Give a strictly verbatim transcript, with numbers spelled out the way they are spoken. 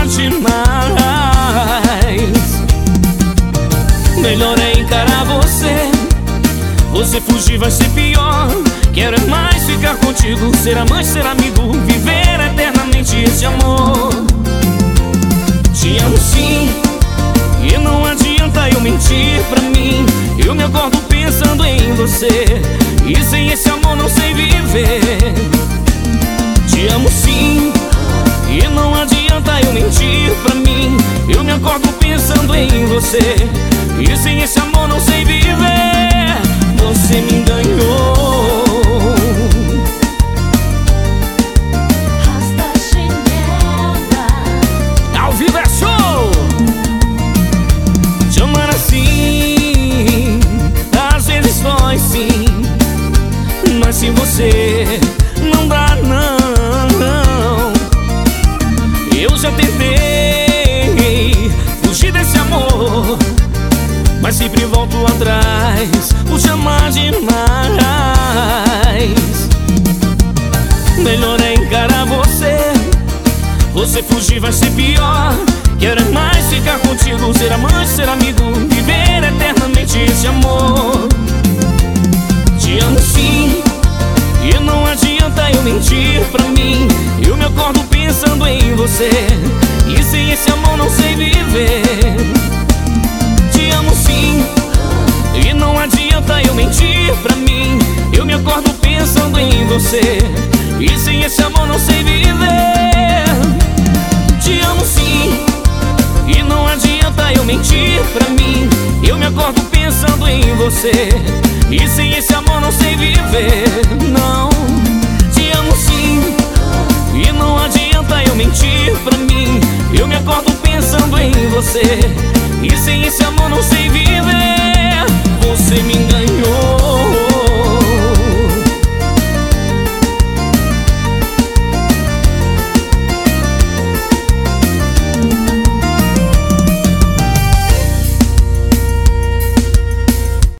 ama demais. Melhor é encarar você. Você fugir vai ser pior. Quero é mais ficar contigo, ser amante, ser amigo, viver eternamente esse amor. Te amo sim, e não adianta eu mentir pra mim. Eu me acordo pensando em você, e sem esse amor não sei viver. Te amo sim, e não adianta eu mentir pra mim. Eu me acordo pensando em você, e sem esse amor não sei viver. Você me enganou. Ao vivo é show. Te amar assim, às vezes dói sim, mas sem você não dá não. Eu já tentei fugir desse amor, mas sempre volto atrás por te amar demais. Melhor é encarar você. Você fugir vai ser pior. Quero é mais ficar contigo, ser amante, ser amigo, viver eternamente esse amor. Te amo sim, e não adianta eu mentir pra mim. Eu me acordo pensando em você, e sem esse amor não sei viver. Te amo sim, e não adianta eu mentir pra mim. Eu me acordo pensando em você, e sem esse amor não sei viver. Te amo sim, e não adianta eu mentir pra mim. Eu me acordo pensando em você, e sem esse amor não sei viver. Não. Te amo sim, e não adianta eu mentir pra mim. Eu me acordo pensando em você, e sem esse amor não sei viver.